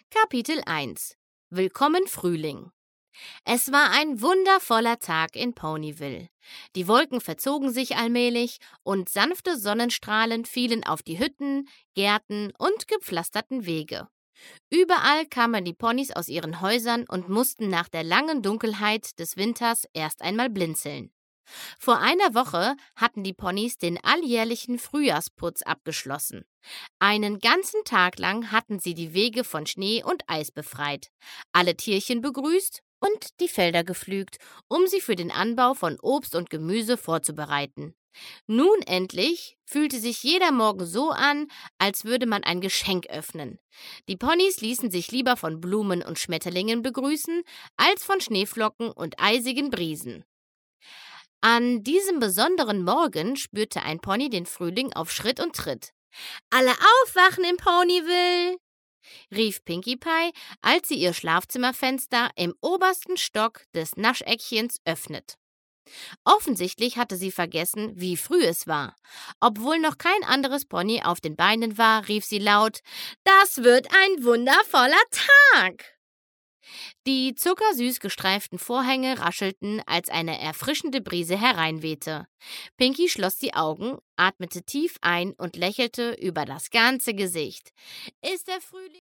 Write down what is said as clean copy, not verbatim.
Kapitel 1 – Willkommen Frühling. Es war ein wundervoller Tag in Ponyville. Die Wolken verzogen sich allmählich und sanfte Sonnenstrahlen fielen auf die Hütten, Gärten und gepflasterten Wege. Überall kamen die Ponys aus ihren Häusern und mussten nach der langen Dunkelheit des Winters erst einmal blinzeln. Vor einer Woche hatten die Ponys den alljährlichen Frühjahrsputz abgeschlossen. Einen ganzen Tag lang hatten sie die Wege von Schnee und Eis befreit, alle Tierchen begrüßt und die Felder gepflügt, um sie für den Anbau von Obst und Gemüse vorzubereiten. Nun endlich fühlte sich jeder Morgen so an, als würde man ein Geschenk öffnen. Die Ponys ließen sich lieber von Blumen und Schmetterlingen begrüßen, als von Schneeflocken und eisigen Briesen. An diesem besonderen Morgen spürte ein Pony den Frühling auf Schritt und Tritt. »Alle aufwachen in Ponyville«, rief Pinkie Pie, als sie ihr Schlafzimmerfenster im obersten Stock des Nascheckchens öffnet. Offensichtlich hatte sie vergessen, wie früh es war. Obwohl noch kein anderes Pony auf den Beinen war, rief sie laut: »Das wird ein wundervoller Tag!« Die zuckersüß gestreiften Vorhänge raschelten, als eine erfrischende Brise hereinwehte. Pinkie schloss die Augen, atmete tief ein und lächelte über das ganze Gesicht. »Ist der Frühling